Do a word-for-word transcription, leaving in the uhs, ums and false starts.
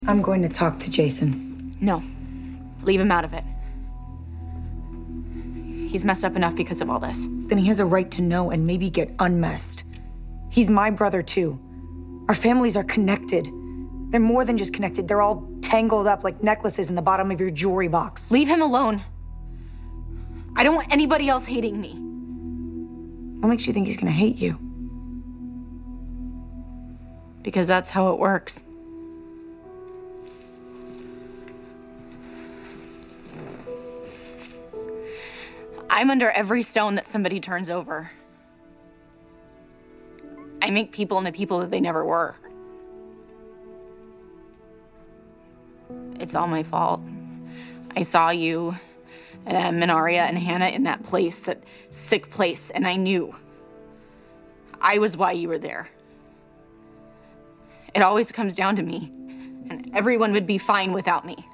I'm going to talk to Jason. No. Leave him out of it. He's messed up enough because of all this. Then he has a right to know and maybe get unmessed. He's my brother, too. Our families are connected. They're more than just connected. They're all tangled up like necklaces in the bottom of your jewelry box. Leave him alone. I don't want anybody else hating me. What makes you think he's gonna hate you? Because that's how it works. I'm under every stone that somebody turns over. I make people into people that they never were. It's all my fault. I saw you and Em and Aria and Hannah in that place, that sick place, and I knew. I was why you were there. It always comes down to me, and everyone would be fine without me.